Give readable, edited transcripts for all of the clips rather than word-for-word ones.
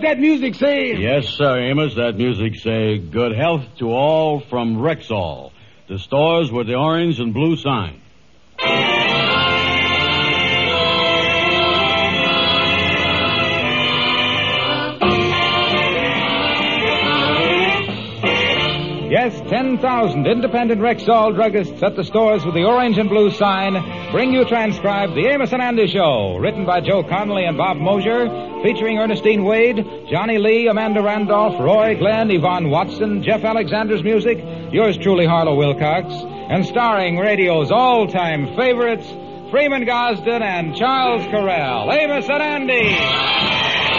that music say? Yes, sir, Amos. That music say, good health to all from Rexall, the stores with the orange and blue sign. Yes, 10,000 independent Rexall druggists at the stores with the orange and blue sign bring you transcribed The Amos and Andy Show, written by Joe Connolly and Bob Mosier, featuring Ernestine Wade, Johnny Lee, Amanda Randolph, Roy Glenn, Yvonne Watson, Jeff Alexander's music, yours truly, Harlow Wilcox, and starring radio's all-time favorites, Freeman Gosden and Charles Correll. Amos and Andy!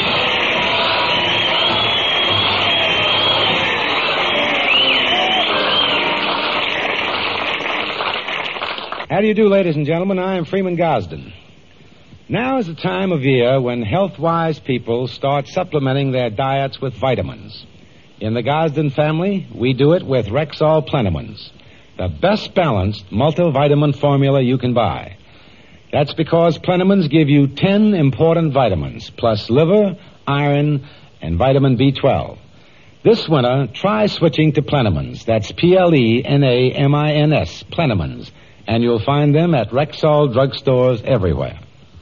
How do you do, ladies and gentlemen? I am Freeman Gosden. Now is the time of year when health-wise people start supplementing their diets with vitamins. In the Gosden family, we do it with Rexall Plenamins, the best balanced multivitamin formula you can buy. That's because Plenamins give you 10 important vitamins, plus liver, iron, and vitamin B12. This winter, try switching to Plenamins. That's Plenamins, Plenamins. And you'll find them at Rexall drugstores everywhere.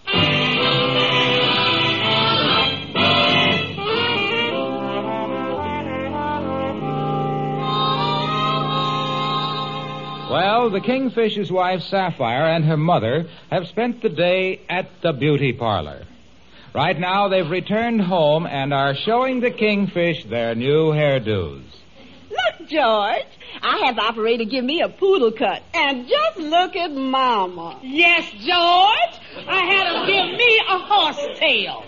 Well, the Kingfish's wife, Sapphire, and her mother have spent the day at the beauty parlor. Right now, they've returned home and are showing the Kingfish their new hairdos. Look, George, I had the operator give me a poodle cut. And just look at Mama. Yes, George. I had him give me a horsetail.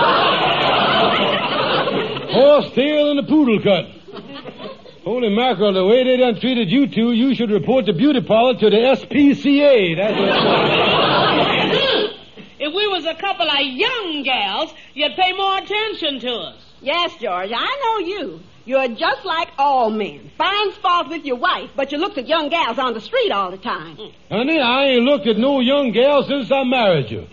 Horsetail and a poodle cut. Holy mackerel, the way they done treated you two, you should report the beauty parlor to the SPCA. That's what... If we was a couple of young gals, you'd pay more attention to us. Yes, George, I know you. You're just like all men. Finds fault with your wife, but you look at young gals on the street all the time. Honey, I ain't looked at no young gal since I married you.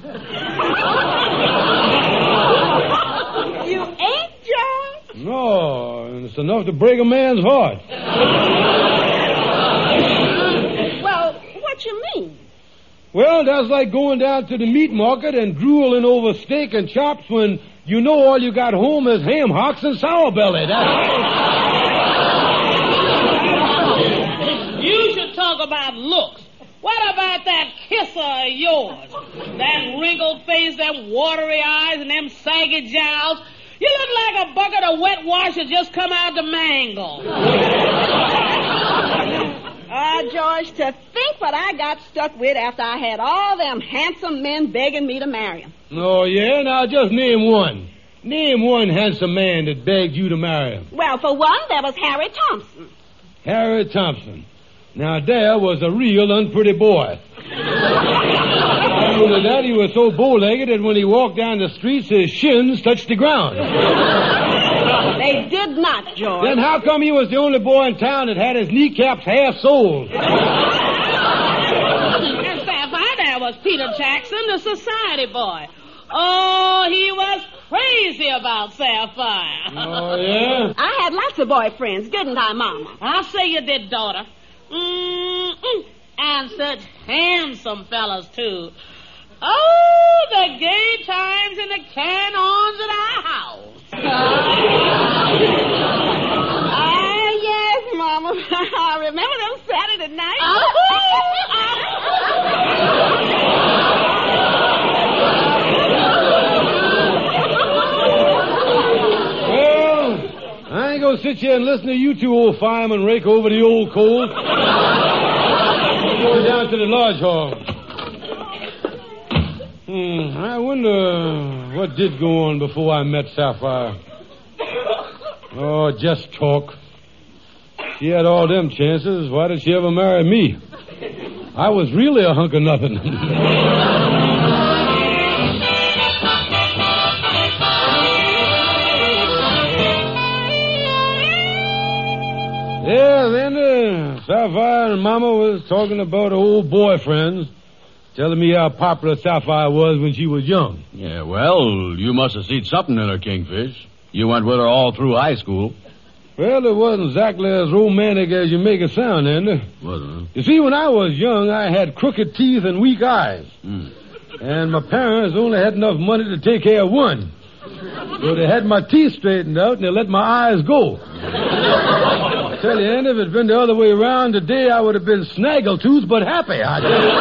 You ain't, George? No, it's enough to break a man's heart. Well, what you mean? Well, that's like going down to the meat market and drooling over steak and chops when you know all you got home is ham hocks and sour belly. You should talk about looks. What about that kisser of yours? That wrinkled face, them watery eyes, and them saggy jowls. You look like a bucket of wet wash that just come out the mangle. George, to think what I got stuck with after I had all them handsome men begging me to marry him. Oh, yeah? Now, just name one. Name one handsome man that begged you to marry him. Well, for one, there was Harry Thompson. Harry Thompson. Now, there was a real unpretty boy. After that, he was so bow-legged that when he walked down the streets, his shins touched the ground. They did not, George. Then how come he was the only boy in town that had his kneecaps half-soled? And Sapphire, there was Peter Jackson, the society boy. Oh, he was crazy about Sapphire. Oh, yeah? I had lots of boyfriends, didn't I, Mama? I'll say you did, daughter. And such handsome fellas, too. Oh, the gay times and the can-ons at our house. Yes, Mama. I remember them Saturday nights. Well, I ain't gonna sit here and listen to you two old firemen rake over the old coal. I'm going down to the lodge hall. I wonder what did go on before I met Sapphire. Oh, just talk. She had all them chances. Why did she ever marry me? I was really a hunk of nothing. Yeah, then Sapphire and Mama was talking about her old boyfriends, telling me how popular Sapphire was when she was young. Yeah, well, you must have seen something in her, Kingfish. You went with her all through high school. Well, it wasn't exactly as romantic as you make it sound, Andy. Wasn't it? You see, when I was young, I had crooked teeth and weak eyes. And my parents only had enough money to take care of one. So they had my teeth straightened out and they let my eyes go. I tell you, Andy, if it had been the other way around today, I would have been snaggletooth but happy, I tell you.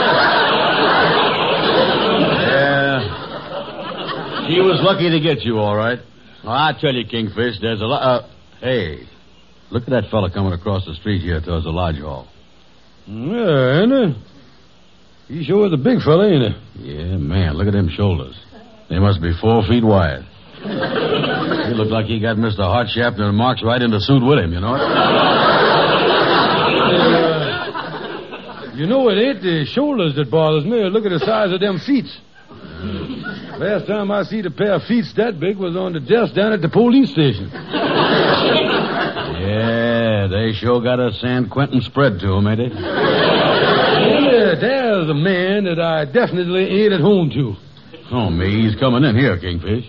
Yeah. She was lucky to get you, all right. Well, I tell you, Kingfish, there's a lot... Hey, look at that fella coming across the street here towards the lodge hall. Yeah, Andy. He sure is a big fella, ain't he? Yeah, man, look at them shoulders. They must be 4 feet wide. He looked like he got Mr. Hartshaft and Marks right in the suit with him, you know? You know, it ain't the shoulders that bothers me. Look at the size of them feet. Last time I seen a pair of feet that big was on the desk down at the police station. Yeah, they sure got a San Quentin spread to them, ain't they? Yeah, there's a man that I definitely ain't at home to. Oh, me, he's coming in here, Kingfish.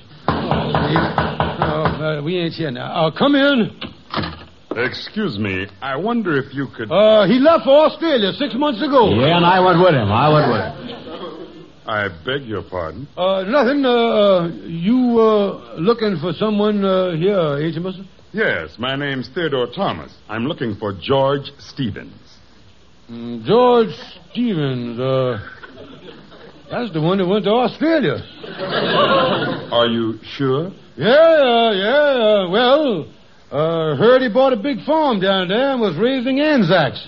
We ain't here now. Come in. Excuse me. I wonder if you could... He left for Australia 6 months ago. Yeah, and I went with him. I beg your pardon? Nothing. You looking for someone here, ain't you, mister? Yes, my name's Theodore Thomas. I'm looking for George Stevens. George Stevens, that's the one that went to Australia. Are you sure? Yeah. Well, heard he bought a big farm down there and was raising Anzacs.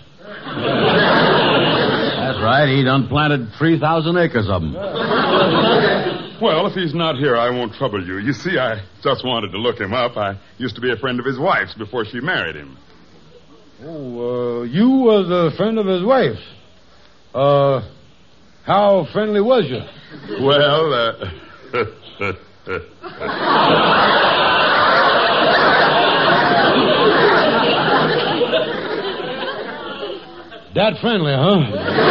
That's right. He done planted 3,000 acres of them. Well, if he's not here, I won't trouble you. You see, I just wanted to look him up. I used to be a friend of his wife's before she married him. Oh, you was a friend of his wife's. How friendly was you? Well, That friendly, huh?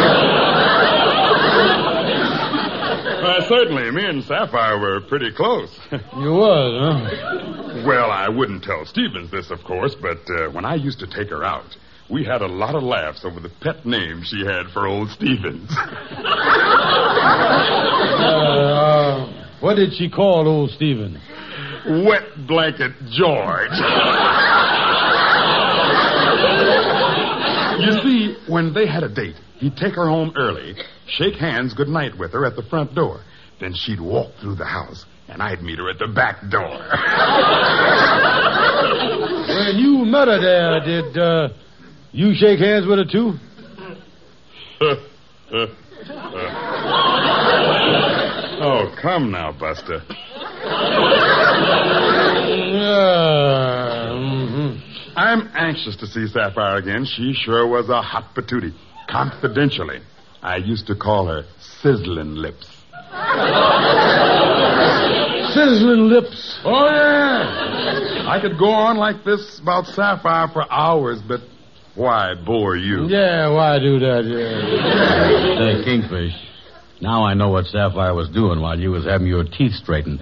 Certainly. Me and Sapphire were pretty close. You was, huh? Well, I wouldn't tell Stevens this, of course, but when I used to take her out, we had a lot of laughs over the pet name she had for old Stevens. What did she call old Stevens? Wet Blanket George. You see, when they had a date, he'd take her home early, shake hands goodnight with her at the front door. Then she'd walk through the house, and I'd meet her at the back door. When you met her there, did you shake hands with her, too? Oh, come now, Buster. I'm anxious to see Sapphire again. She sure was a hot patootie. Confidentially, I used to call her Sizzling Lips. Sizzling Lips. Oh, yeah. I could go on like this about Sapphire for hours, but why bore you? Yeah, why do that, yeah. Say, Kingfish, now I know what Sapphire was doing while you was having your teeth straightened.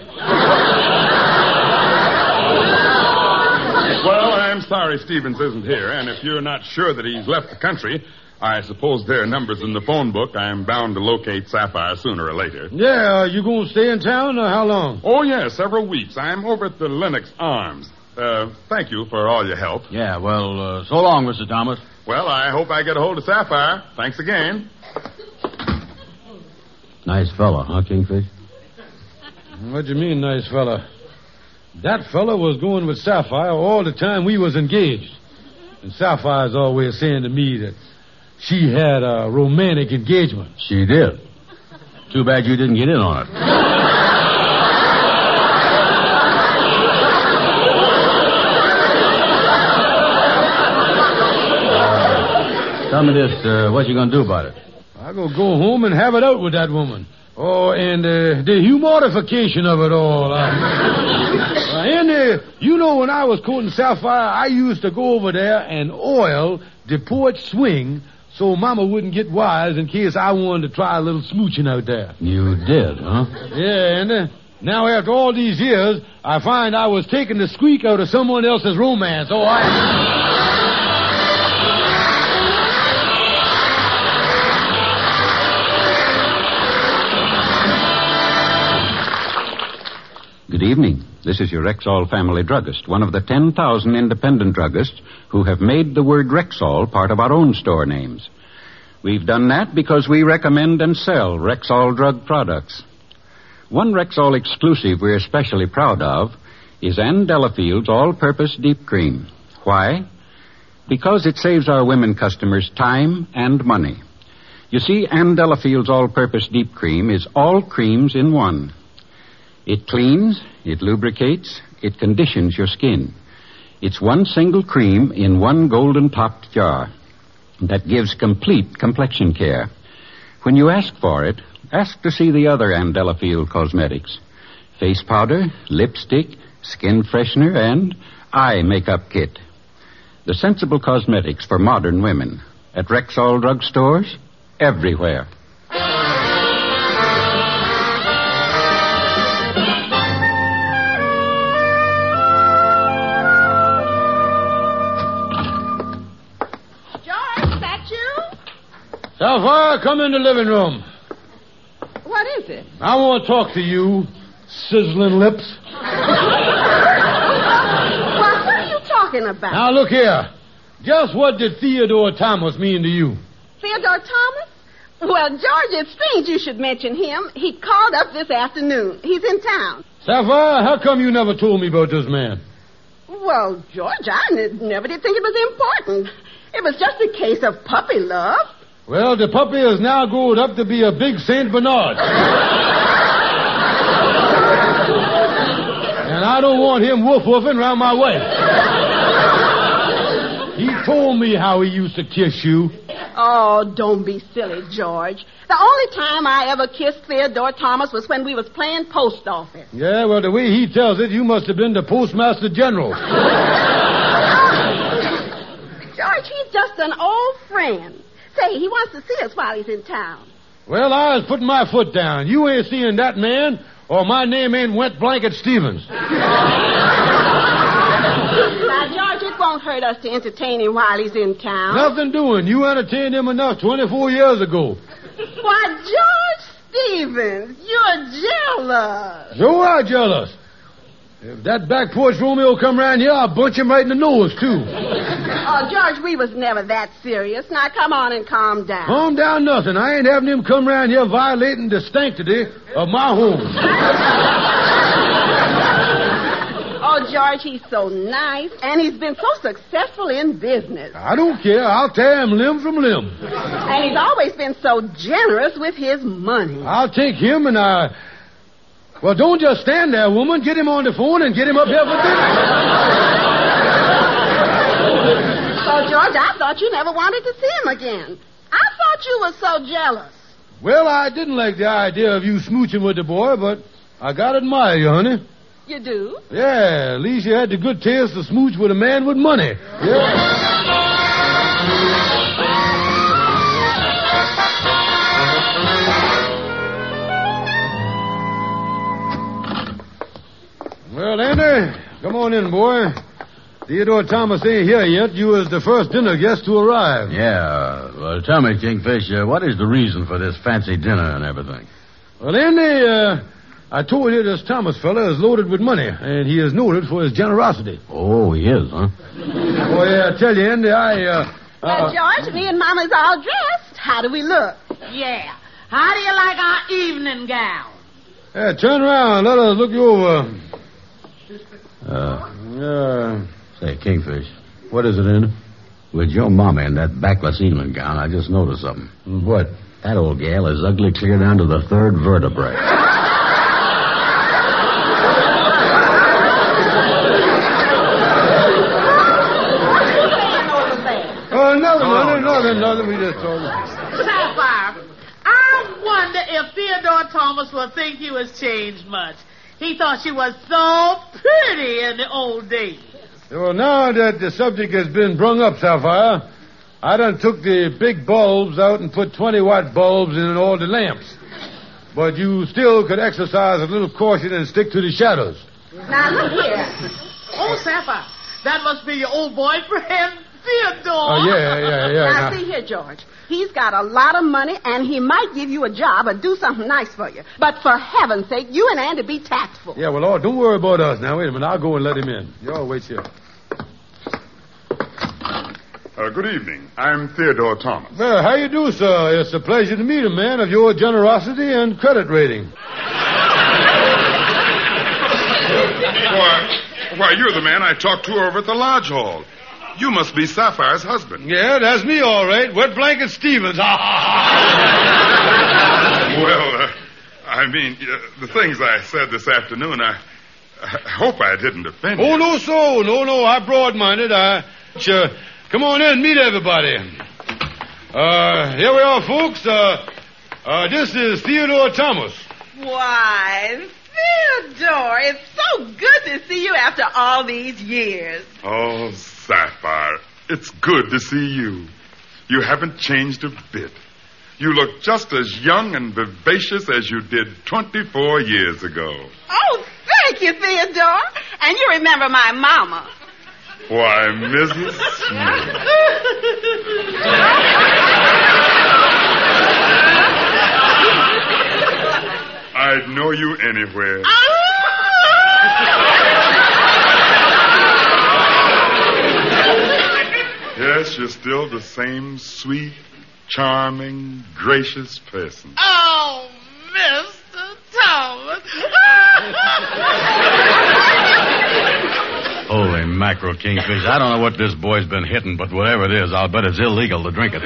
Well, I'm sorry Stevens isn't here, and if you're not sure that he's left the country, I suppose there are numbers in the phone book. I'm bound to locate Sapphire sooner or later. Yeah, you going to stay in town, or how long? Oh, yeah, several weeks. I'm over at the Lennox Arms. Thank you for all your help. Yeah, well, so long, Mr. Thomas. Well, I hope I get a hold of Sapphire. Thanks again. Nice fella, huh, Kingfish? What do you mean, nice fella? That fella was going with Sapphire all the time we was engaged. And Sapphire's always saying to me that she had a romantic engagement. She did. Too bad you didn't get in on it. Tell me this, what you gonna do about it? I go home and have it out with that woman. Oh, and the humorification of it all. And you know, when I was courting Sapphire, I used to go over there and oil the porch swing so Mama wouldn't get wise in case I wanted to try a little smooching out there. You did, huh? Yeah, and Now, after all these years, I find I was taking the squeak out of someone else's romance. Oh, Good evening. This is your Rexall family druggist, one of the 10,000 independent druggists who have made the word Rexall part of our own store names. We've done that because we recommend and sell Rexall drug products. One Rexall exclusive we're especially proud of is Ann Delafield's All-Purpose Deep Cream. Why? Because it saves our women customers time and money. You see, Ann Delafield's All-Purpose Deep Cream is all creams in one. It cleans, it lubricates, it conditions your skin. It's one single cream in one golden-topped jar that gives complete complexion care. When you ask for it, ask to see the other Ann Delafield cosmetics. Face powder, lipstick, skin freshener, and eye makeup kit. The sensible cosmetics for modern women. At Rexall drugstores, everywhere. Sapphire, come in the living room. What is it? I want to talk to you, sizzling lips. What are you talking about? Now, look here. Just what did Theodore Thomas mean to you? Theodore Thomas? Well, George, it's strange you should mention him. He called up this afternoon. He's in town. Sapphire, how come you never told me about this man? Well, George, I never did think it was important. It was just a case of puppy love. Well, the puppy has now grown up to be a big St. Bernard. And I don't want him woof-woofing around my wife. He told me how he used to kiss you. Oh, don't be silly, George. The only time I ever kissed Theodore Thomas was when we was playing post office. Yeah, well, the way he tells it, you must have been the Postmaster General. George, he's just an old friend. Say, he wants to see us while he's in town. Well, I was putting my foot down. You ain't seeing that man, or my name ain't Wet Blanket Stevens. Now, George, it won't hurt us to entertain him while he's in town. Nothing doing. You entertained him enough 24 years ago. Why, George Stevens, you're jealous. So I'm jealous. If that back porch Romeo come around here, I'll bunch him right in the nose, too. Oh, George, we was never that serious. Now, come on and calm down. Calm down nothing. I ain't having him come around here violating the sanctity of my home. Oh, George, he's so nice, and he's been so successful in business. I don't care. I'll tear him limb from limb. And he's always been so generous with his money. I'll take him and Well, don't just stand there, woman. Get him on the phone and get him up here for dinner. Oh, George, I thought you never wanted to see him again. I thought you were so jealous. Well, I didn't like the idea of you smooching with the boy, but I gotta admire you, honey. You do? Yeah, at least you had the good taste to smooch with a man with money. Yeah. Well, Andy, come on in, boy. Theodore Thomas ain't here yet. You was the first dinner guest to arrive. Yeah. Well, tell me, Kingfish, what is the reason for this fancy dinner and everything? Well, Andy, I told you this Thomas fella is loaded with money, and he is noted for his generosity. Oh, he is, huh? Oh, yeah, I tell you, Andy, George, me and Mama's all dressed. How do we look? Yeah. How do you like our evening gown? Yeah, turn around. Let us look you over. Say, Kingfish, what is it, Andy? With your mama in that backless evening gown, I just noticed something. What? That old gal is ugly clear down to the third vertebrae. Oh, nothing. We just told him. Sapphire, I wonder if Theodore Thomas will think you has changed much. He thought you was so pretty in the old days. Well, now that the subject has been brung up, Sapphire, I done took the big bulbs out and put 20-watt bulbs in all the lamps. But you still could exercise a little caution and stick to the shadows. Now, look here. Oh, Sapphire, that must be your old boyfriend, Theodore. Oh, yeah. Now, see here, George. He's got a lot of money, and he might give you a job or do something nice for you. But for heaven's sake, you and Andy be tactful. Yeah, well, Lord, don't worry about us. Now, wait a minute. I'll go and let him in. You all wait here. Good evening. I'm Theodore Thomas. Well, how you do, sir? It's a pleasure to meet a man of your generosity and credit rating. Why, you're the man I talked to over at the Lodge Hall. You must be Sapphire's husband. Yeah, that's me, all right. Wet Blanket Stevens. Well, I mean, the things I said this afternoon, I hope I didn't offend you. Oh, no, so. No, I broad-minded. Come on in, meet everybody. Here we are, folks. This is Theodore Thomas. Why, Theodore, it's so good to see you after all these years. Oh, Sapphire, it's good to see you. You haven't changed a bit. You look just as young and vivacious as you did 24 years ago. Oh, thank you, Theodore. And you remember my mama. Why, Mrs. Smith. I'd know you anywhere. Yes, you're still the same sweet, charming, gracious person. Oh, Mr. Thomas. Holy mackerel, Kingfish. I don't know what this boy's been hitting, but whatever it is, I'll bet it's illegal to drink it.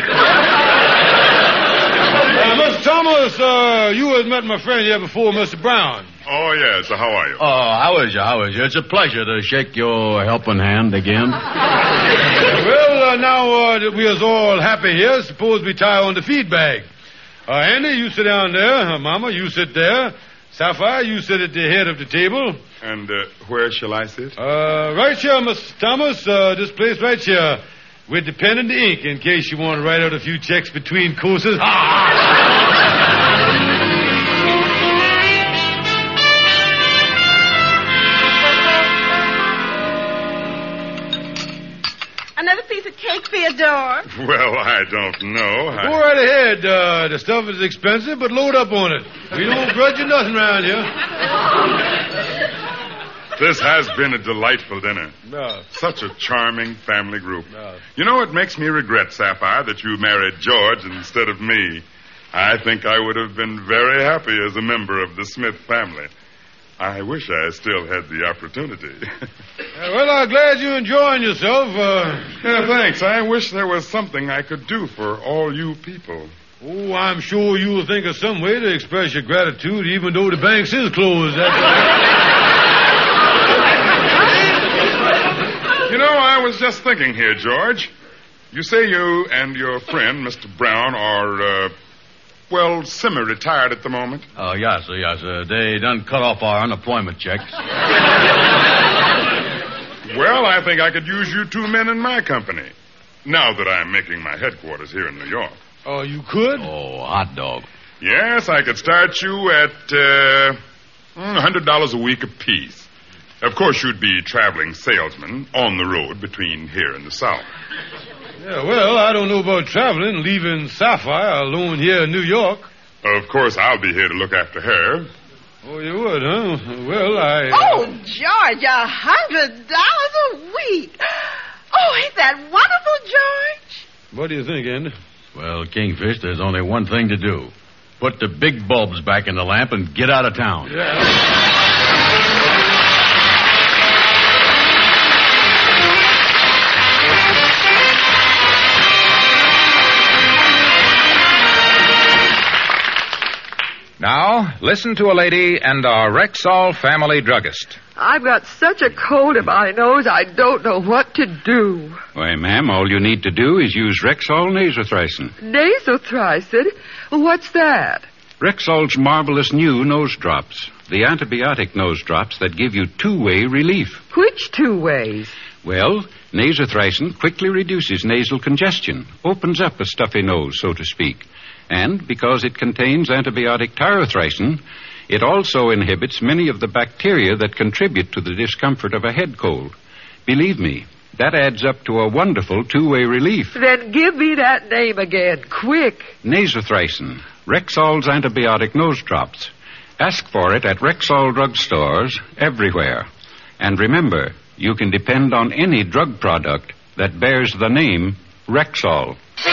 Mr. Thomas, you had met my friend here before, Mr. Brown. Oh, yes. How are you? Oh, how is you? It's a pleasure to shake your helping hand again. Well, now that we are all happy here, suppose we tie on the feed bag. Andy, you sit down there. Mama, you sit there. Sapphire, you sit at the head of the table. And where shall I sit? Right here, Mr. Thomas. This place right here. With the pen and the ink in case you want to write out a few checks between courses. Another piece of cake, Theodore. Well, I don't know. Go right ahead. The stuff is expensive, but load up on it. We don't grudge you nothing around here. This has been a delightful dinner. No. Such a charming family group. No. You know, it makes me regret, Sapphire, that you married George instead of me. I think I would have been very happy as a member of the Smith family. I wish I still had the opportunity. Well, I'm glad you're enjoying yourself. Yeah, thanks. I wish there was something I could do for all you people. Oh, I'm sure you'll think of some way to express your gratitude, even though the banks is closed. You know, I was just thinking here, George. You say you and your friend, Mr. Brown, are, semi-retired at the moment. Oh, yes. They done cut off our unemployment checks. Well, I think I could use you two men in my company, now that I'm making my headquarters here in New York. Oh, you could? Oh, hot dog. Yes, I could start you at $100 a week apiece. Of course, you'd be traveling salesman on the road between here and the South. Yeah, well, I don't know about traveling, leaving Sapphire alone here in New York. Of course, I'll be here to look after her. Oh, you would, huh? Well, Oh, George, $100 a week. Oh, ain't that wonderful, George? What do you think, Andy? Well, Kingfish, there's only one thing to do. Put the big bulbs back in the lamp and get out of town. Yeah. Now, listen to a lady and our Rexall family druggist. I've got such a cold in my nose, I don't know what to do. Why, ma'am, all you need to do is use Rexall nasothricin. Nasothricin? What's that? Rexall's marvelous new nose drops. The antibiotic nose drops that give you two-way relief. Which two ways? Well, nasothricin quickly reduces nasal congestion, opens up a stuffy nose, so to speak. And because it contains antibiotic tyrothricin, it also inhibits many of the bacteria that contribute to the discomfort of a head cold. Believe me, that adds up to a wonderful two-way relief. Then give me that name again, quick. Nasothricin, Rexall's antibiotic nose drops. Ask for it at Rexall drugstores everywhere. And remember, you can depend on any drug product that bears the name Rexall.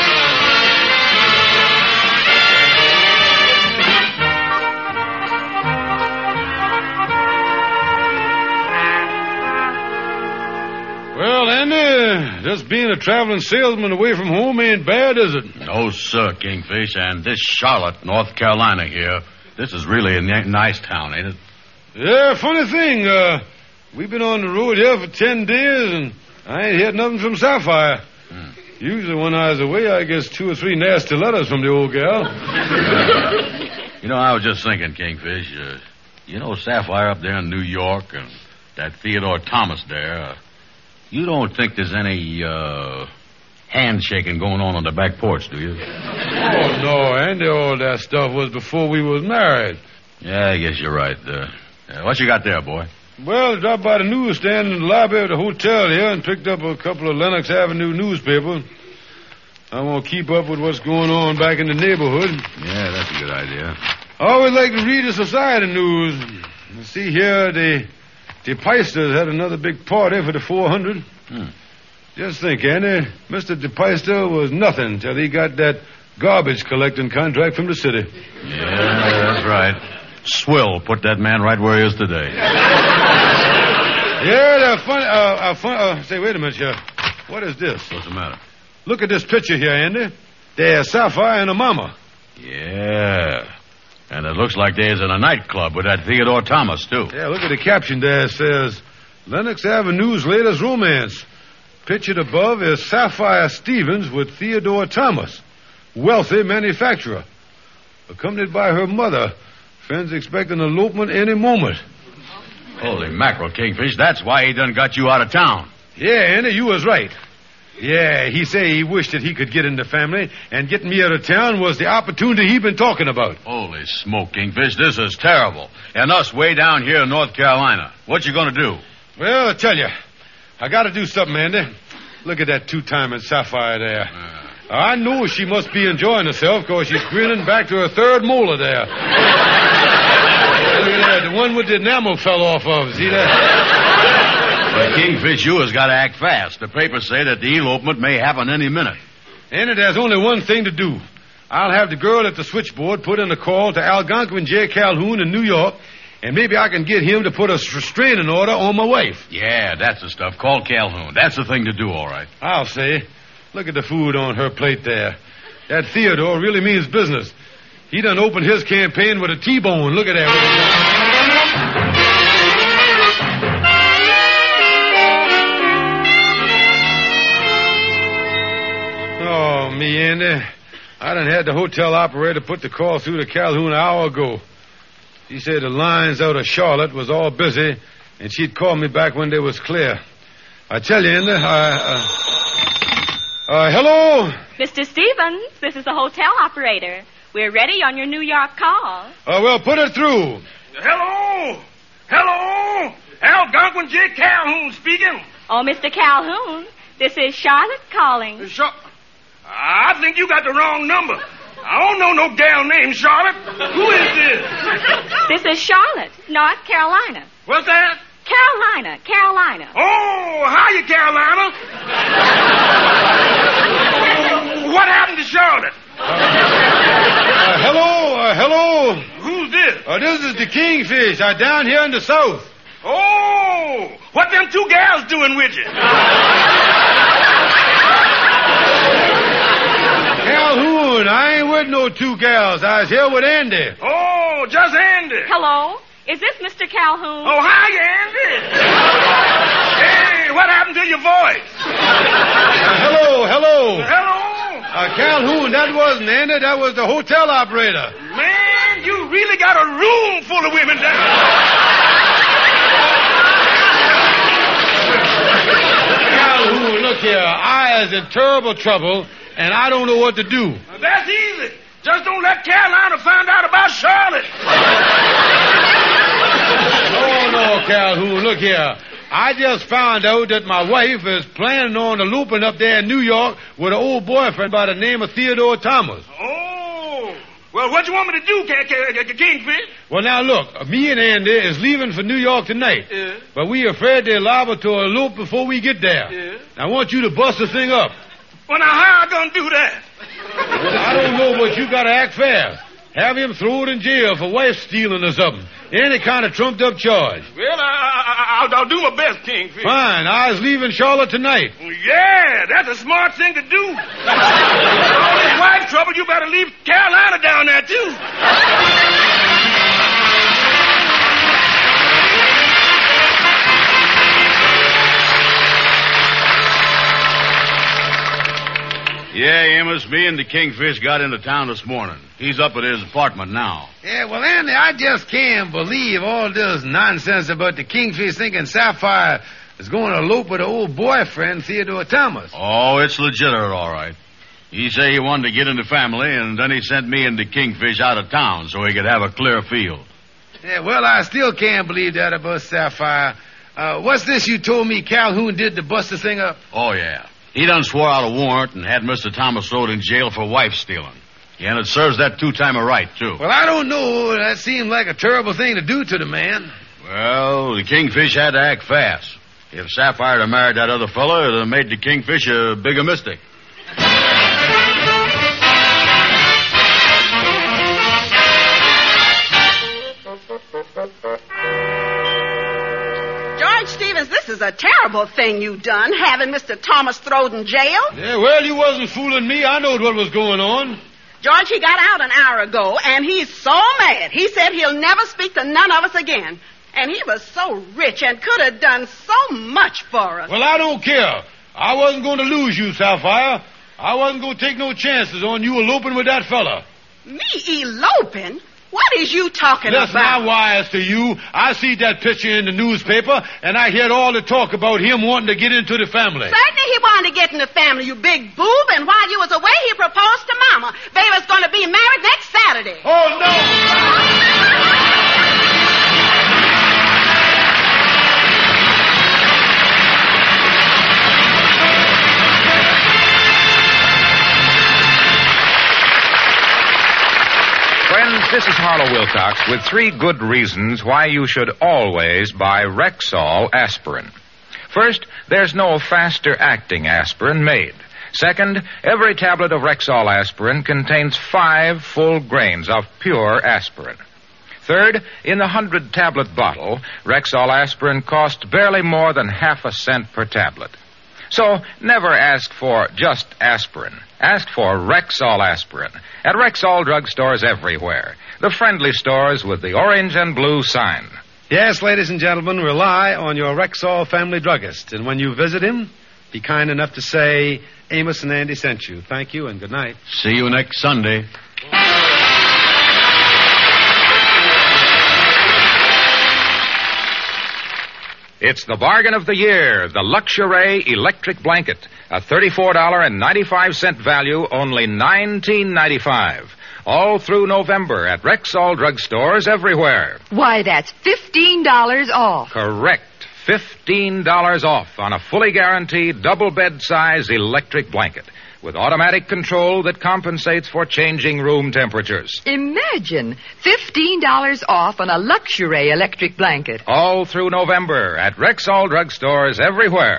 Well, Andy, just being a traveling salesman away from home ain't bad, is it? No, sir, Kingfish. And this Charlotte, North Carolina here, this is really a nice town, ain't it? Yeah, funny thing. We've been on the road here for 10 days, and I ain't heard nothing from Sapphire. Usually when I was away, I get 2 or 3 nasty letters from the old gal. I was just thinking, Kingfish, Sapphire up there in New York and that Theodore Thomas there, you don't think there's any, handshaking going on the back porch, do you? Oh, no, Andy, all that stuff was before we was married. Yeah, I guess you're right. What you got there, boy? Well, I dropped by the newsstand in the lobby of the hotel here and picked up a couple of Lenox Avenue newspapers. I want to keep up with what's going on back in the neighborhood. Yeah, that's a good idea. I always like to read the society news. See here, the DePeisters had another big party for the 400. Just think, Andy, Mr. DePeister was nothing till he got that garbage collecting contract from the city. Yeah, that's right. Swill put that man right where he is today. Yeah, funny. Say, wait a minute here. What is this? What's the matter? Look at this picture here, Andy. There's Sapphire and her mama. Yeah. And it looks like there's in a nightclub with that Theodore Thomas, too. Yeah, look at the caption there. It says, Lenox Avenue's latest romance. Pictured above is Sapphire Stevens with Theodore Thomas, wealthy manufacturer. Accompanied by her mother. Friends expect an elopement any moment. Holy mackerel, Kingfish. That's why he done got you out of town. Yeah, Andy, you was right. Yeah, he say he wished that he could get in the family, and getting me out of town was the opportunity he been talking about. Holy smoke, Kingfish. This is terrible. And us way down here in North Carolina. What you gonna do? Well, I tell you, I gotta do something, Andy. Look at that two-timing Sapphire there. I know she must be enjoying herself because she's grinning back to her third molar there. Look at that, the one with the enamel fell off of. See that? But Kingfish, you has got to act fast. The papers say that the elopement may happen any minute. Andy, there's only one thing to do. I'll have the girl at the switchboard put in a call to Algonquin J. Calhoun in New York, and maybe I can get him to put a restraining order on my wife. Yeah, that's the stuff. Call Calhoun. That's the thing to do, all right. I'll say. Look at the food on her plate there. That Theodore really means business. He done opened his campaign with a T-bone. Look at that. Oh, me, Andy. I done had the hotel operator put the call through to Calhoun an hour ago. He said the lines out of Charlotte was all busy, and she'd call me back when they was clear. I tell you, Andy, hello? Mr. Stevens, this is the hotel operator. We're ready on your New York call. Well, put it through. Hello? Hello? Algonquin J. Calhoun speaking. Oh, Mr. Calhoun, this is Charlotte calling. I think you got the wrong number. I don't know no gal named Charlotte. Who is this? This is Charlotte, North Carolina. What's that? Carolina. Oh, hiya, Carolina. What happened to Charlotte? Hello. Who's this? This is the Kingfish. I'm down here in the south. Oh, what them two gals doing with you? Calhoun, I ain't with no two gals. I was here with Andy. Oh, just Andy. Hello? Is this Mr. Calhoun? Oh, hi, Andy. Hey, what happened to your voice? Hello. Hello? Calhoun, that wasn't Andy. That was the hotel operator. Man, you really got a room full of women down. Calhoun, look here. I is in terrible trouble, and I don't know what to do. That's easy. Just don't let Carolina find out about Charlotte. No, Calhoun, look here. I just found out that my wife is planning on eloping up there in New York with an old boyfriend by the name of Theodore Thomas. Oh. Well, what you want me to do, Kingfish? Well, now, look, me and Andy is leaving for New York tonight. Yeah. But we afraid they're liable to elope before we get there. Yeah. I want you to bust the thing up. Well, now, how I gonna do that? Well, I don't know, but you gotta act fair. Have him thrown in jail for wife stealing or something. Any kind of trumped-up charge. Well, I'll do my best, Kingfish. Fine. I was leaving Charlotte tonight. Yeah, that's a smart thing to do. With all this wife trouble, you better leave Carolina down there, too. Yeah, Amos, me and the Kingfish got into town this morning. He's up at his apartment now. Yeah, well, Andy, I just can't believe all this nonsense about the Kingfish thinking Sapphire is going to elope with her old boyfriend, Theodore Thomas. Oh, it's legitimate, all right. He said he wanted to get in the family, and then he sent me and the Kingfish out of town so he could have a clear field. Yeah, well, I still can't believe that about Sapphire. What's this you told me Calhoun did to bust the thing up? Oh, yeah. He done swore out a warrant and had Mr. Thomas thrown in jail for wife stealing. Yeah, and it serves that two-timer right, too. Well, I don't know. That seemed like a terrible thing to do to the man. Well, the Kingfish had to act fast. If Sapphire had married that other fella, it would have made the Kingfish a bigger mistake. George Stevens, this is a terrible thing you done, having Mr. Thomas thrown in jail. Yeah, well, you wasn't fooling me. I knowed what was going on. George, he got out an hour ago, and he's so mad. He said he'll never speak to none of us again. And he was so rich and could have done so much for us. Well, I don't care. I wasn't going to lose you, Sapphire. I wasn't going to take no chances on you eloping with that fella. Me eloping? What is you talking Listen, about? I wires to you. I see that picture in the newspaper, and I heard all the talk about him wanting to get into the family. Certainly he wanted to get in the family, you big boob, and while you was away, he proposed to Mama. They was going to be married next Saturday. Oh, no! Friends, this is Harlow Wilcox with 3 good reasons why you should always buy Rexall aspirin. First, there's no faster-acting aspirin made. Second, every tablet of Rexall aspirin contains 5 full grains of pure aspirin. Third, in the 100-tablet bottle, Rexall aspirin costs barely more than half a cent per tablet. So, never ask for just aspirin. Ask for Rexall aspirin at Rexall drugstores everywhere. The friendly stores with the orange and blue sign. Yes, ladies and gentlemen, rely on your Rexall family druggist. And when you visit him, be kind enough to say, Amos and Andy sent you. Thank you and good night. See you next Sunday. It's the bargain of the year, the Luxury Electric Blanket. A $34.95 value, only $19.95. All through November at Rexall drugstores everywhere. Why, that's $15 off. Correct. $15 off on a fully guaranteed double bed size electric blanket with automatic control that compensates for changing room temperatures. Imagine $15 off on a Luxury electric blanket. All through November at Rexall drugstores everywhere.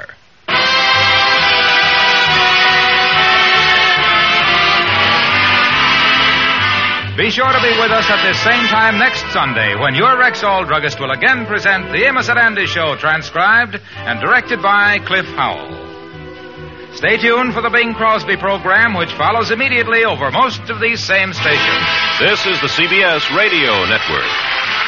Be sure to be with us at this same time next Sunday when your Rexall druggist will again present the Amos and Andy Show, transcribed and directed by Cliff Howell. Stay tuned for the Bing Crosby program, which follows immediately over most of these same stations. This is the CBS Radio Network.